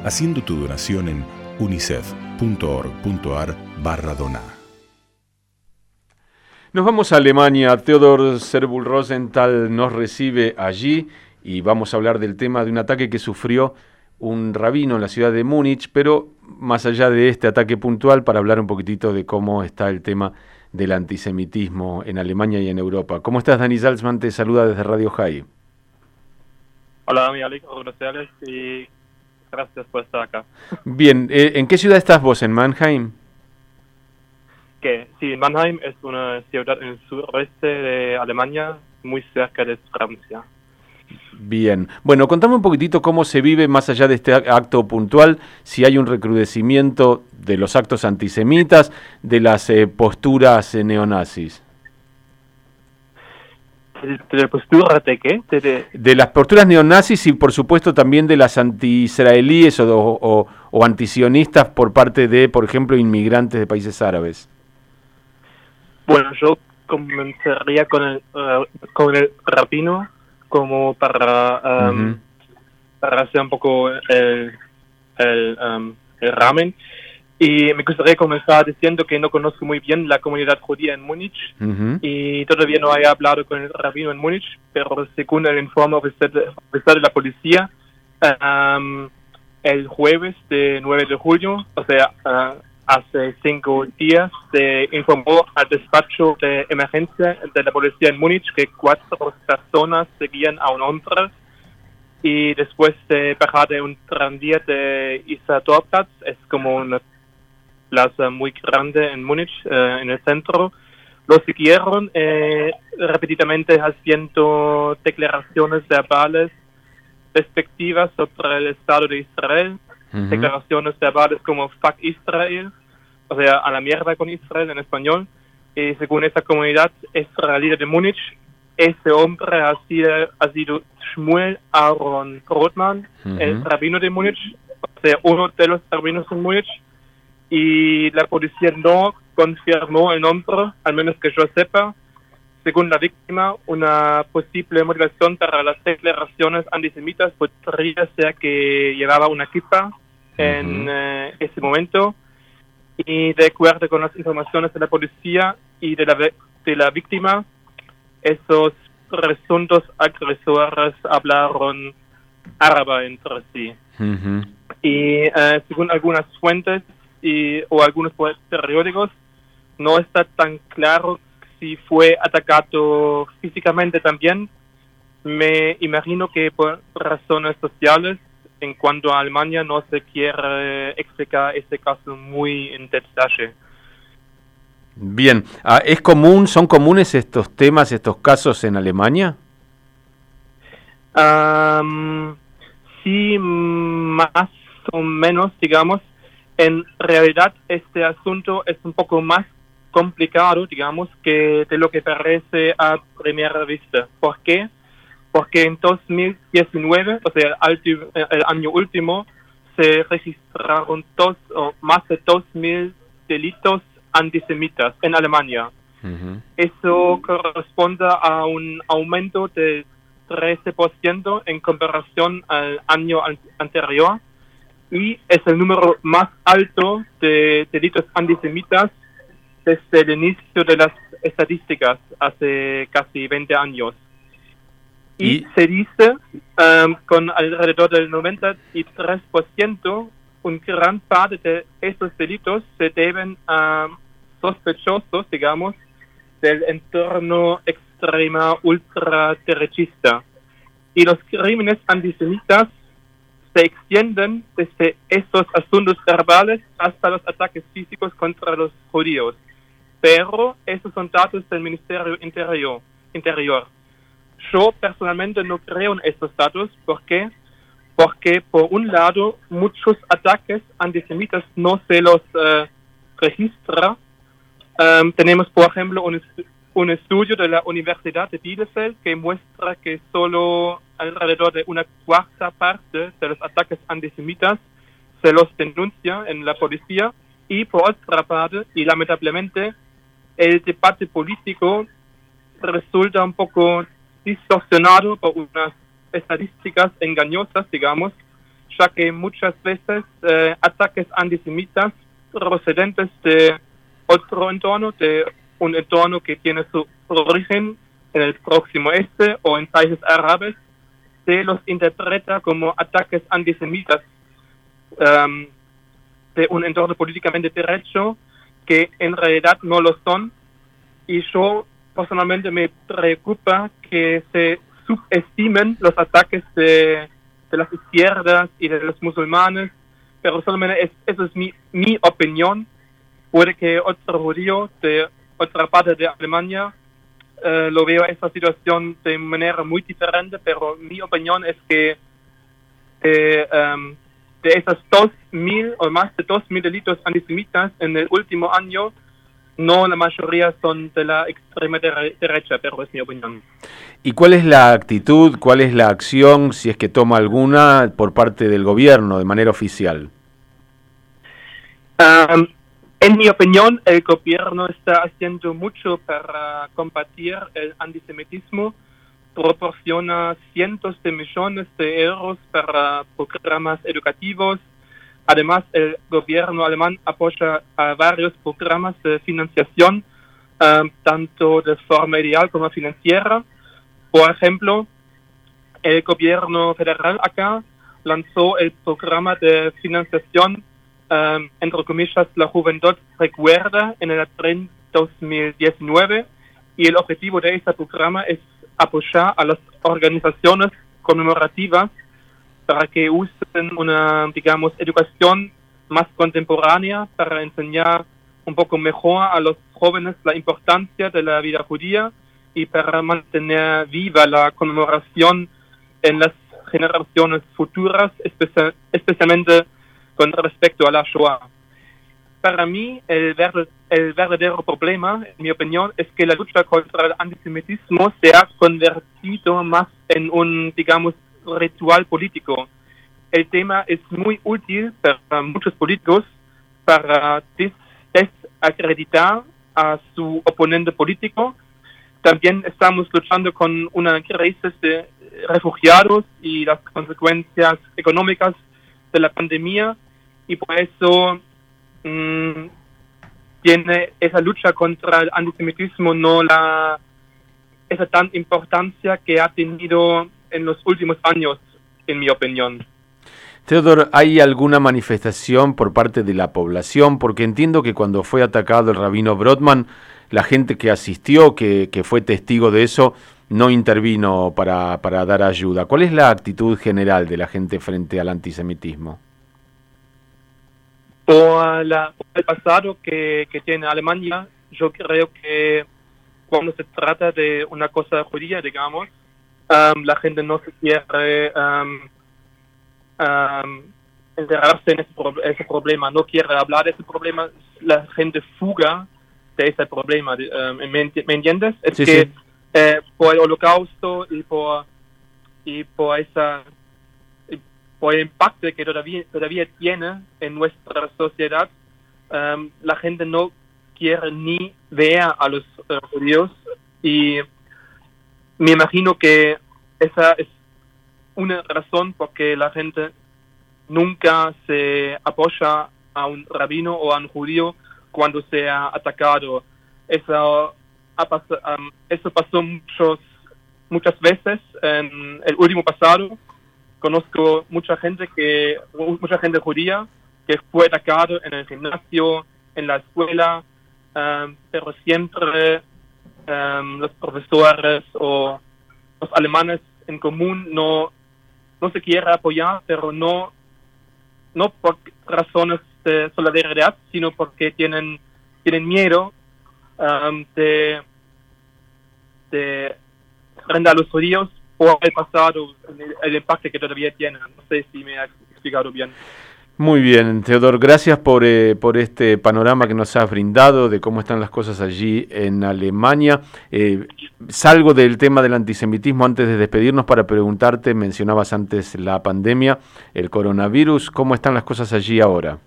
haciendo tu donación en unicef.org.ar/doná. Nos vamos a Alemania. Theodor Serbul Rosenthal nos recibe allí y vamos a hablar del tema de un ataque que sufrió un rabino en la ciudad de Múnich, pero más allá de este ataque puntual, para hablar un poquitito de cómo está el tema del antisemitismo en Alemania y en Europa. ¿Cómo estás, Dani Salzman? Te saluda desde Radio High. Hola, mi Alex, gracias y gracias por estar acá. Bien, ¿en qué ciudad estás vos? ¿En Mannheim? Sí, Mannheim es una ciudad en el sureste de Alemania, muy cerca de Francia. Bien. Bueno, contame un poquitito cómo se vive más allá de este acto puntual, si hay un recrudecimiento de los actos antisemitas, de las posturas neonazis. ¿De la postura de qué? De las posturas neonazis y por supuesto también de las anti-israelíes o antisionistas por parte de, por ejemplo, inmigrantes de países árabes. Bueno, yo comenzaría con el rabino como para hacer un poco el ramen. Y me gustaría comenzar diciendo que no conozco muy bien la comunidad judía en Múnich y todavía no he hablado con el rabino en Múnich, pero según el informe oficial de la policía, el jueves de 9 de julio, o sea, hace 5 días, se informó al despacho de emergencia de la policía en Múnich que 4 personas seguían a un hombre y después de bajar de un tranvía de Isartorplatz, es como una plaza muy grande en Múnich, en el centro, lo siguieron repetidamente haciendo declaraciones verbales respectivas sobre el Estado de Israel, declaraciones verbales como fuck Israel, o sea, a la mierda con Israel en español, y según esa comunidad israelí de Múnich, ese hombre ha sido Shmuel Aaron Rothman, el rabino de Múnich, o sea, uno de los rabinos en Múnich, y la policía no confirmó el nombre, al menos que yo sepa. Según la víctima, una posible motivación para las declaraciones antisemitas podría ser que llevaba una kippah en ese momento, y de acuerdo con las informaciones de la policía y de la víctima, esos presuntos agresores hablaron árabe entre sí. Y según algunas fuentes o algunos periódicos, no está tan claro si fue atacado físicamente también. Me imagino que por razones sociales, en cuanto a Alemania, no se quiere explicar este caso muy en detalle. Bien, ¿son comunes estos temas, estos casos en Alemania? Sí, más o menos, digamos. En realidad, este asunto es un poco más complicado, digamos, que de lo que parece a primera vista. ¿Por qué? Porque en 2019, o sea, el año último, se registraron más de 2.000 delitos antisemitas en Alemania. Eso corresponde a un aumento de 13% en comparación al año anterior, y es el número más alto de delitos antisemitas desde el inicio de las estadísticas, hace casi 20 años. Y se dice, con alrededor del 93%, un gran parte de estos delitos se deben a sospechosos, digamos, del entorno extrema ultraderechista. Y los crímenes antisemitas se extienden desde estos asuntos verbales hasta los ataques físicos contra los judíos. Pero esos son datos del Ministerio Interior. Yo personalmente no creo en estos datos. ¿Por qué? Porque por un lado muchos ataques antisemitas no se los registra. Tenemos, por ejemplo, un estudio de la Universidad de Bielefeld que muestra que solo alrededor de una cuarta parte de los ataques antisemitas se los denuncia en la policía, y por otra parte, y lamentablemente, el debate político resulta un poco distorsionado por unas estadísticas engañosas, digamos, ya que muchas veces ataques antisemitas procedentes de otro entorno, de un entorno que tiene su origen en el Próximo Este o en países árabes, se los interpreta como ataques antisemitas de un entorno políticamente derecho que en realidad no lo son. Y yo personalmente me preocupa que se subestimen los ataques de las izquierdas y de los musulmanes, pero solamente eso es mi opinión. Puede que otro judío de otra parte de Alemania lo vea esta situación de manera muy diferente, pero mi opinión es que de esas 2.000 o más de 2.000 delitos antisemitas en el último año, no la mayoría son de la extrema derecha, pero es mi opinión. ¿Y cuál es la actitud, cuál es la acción, si es que toma alguna, por parte del gobierno de manera oficial? En mi opinión, el gobierno está haciendo mucho para combatir el antisemitismo, proporciona cientos de millones de euros para programas educativos. Además, el gobierno alemán apoya a varios programas de financiación, tanto de forma ideal como financiera. Por ejemplo, el gobierno federal acá lanzó el programa de financiación, entre comillas, La Juventud Recuerda, en el año 2019, y el objetivo de este programa es apoyar a las organizaciones conmemorativas para que usen una, digamos, educación más contemporánea para enseñar un poco mejor a los jóvenes la importancia de la vida judía y para mantener viva la conmemoración en las generaciones futuras, especialmente con respecto a la Shoah. Para mí, el verdadero problema, en mi opinión, es que la lucha contra el antisemitismo se ha convertido más en un, digamos, ritual político. El tema es muy útil para muchos políticos para desacreditar a su oponente político. También estamos luchando con una crisis de refugiados y las consecuencias económicas de la pandemia, y por eso tiene esa lucha contra el antisemitismo no esa tan importancia que ha tenido en los últimos años, en mi opinión. Theodor, ¿hay alguna manifestación por parte de la población? Porque entiendo que cuando fue atacado el rabino Brodman, la gente que asistió, que fue testigo de eso, no intervino para dar ayuda. ¿Cuál es la actitud general de la gente frente al antisemitismo? Por el pasado que tiene Alemania, yo creo que cuando se trata de una cosa judía, digamos, la gente no se quiere enterarse en ese problema, no quiere hablar de ese problema, la gente fuga de ese problema. ¿Me entiendes? Es sí, que sí. Por el holocausto y por el impacto que todavía tiene en nuestra sociedad, la gente no quiere ni ver a los judíos, y me imagino que esa es una razón por que la gente nunca se apoya a un rabino o a un judío cuando sea atacado. Eso pasó muchas veces en el último pasado. Conozco mucha gente judía que fue atacado en el gimnasio, en la escuela, pero siempre los profesores o los alemanes en común no se quieren apoyar, pero no por razones de solidaridad, sino porque tienen miedo de frente a los judíos por el pasado, el impacto que todavía tienen. No sé si me he explicado bien. Muy bien, Theodor, gracias por este panorama que nos has brindado de cómo están las cosas allí en Alemania. Salgo del tema del antisemitismo antes de despedirnos para preguntarte, mencionabas antes la pandemia, el coronavirus, ¿cómo están las cosas allí ahora?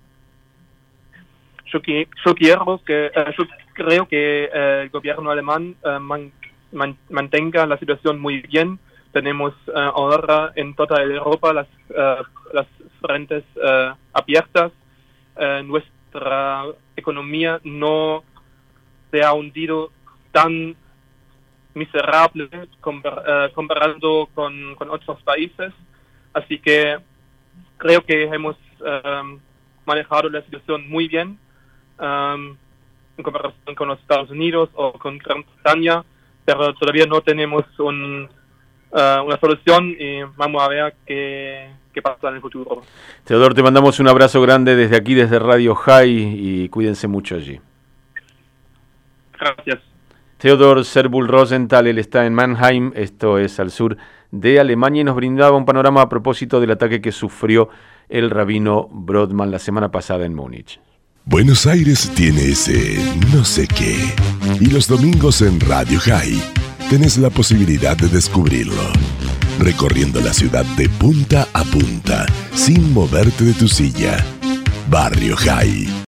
Yo creo que el gobierno alemán mantenga la situación muy bien. tenemos ahora en toda Europa las frentes abiertas. Nuestra economía no se ha hundido tan miserable comparando con otros países. Así que creo que hemos manejado la situación muy bien en comparación con los Estados Unidos o con Gran Bretaña, pero todavía no tenemos una solución y vamos a ver qué pasa en el futuro. Teodor, te mandamos un abrazo grande desde aquí, desde Radio High, y cuídense mucho allí. Gracias. Theodor Serbull-Rosenthal, él está en Mannheim, esto es al sur de Alemania, y nos brindaba un panorama a propósito del ataque que sufrió el rabino Brodmann la semana pasada en Múnich. Buenos Aires tiene ese no sé qué. Y los domingos en Radio High tenés la posibilidad de descubrirlo. Recorriendo la ciudad de punta a punta, sin moverte de tu silla. Barrio High.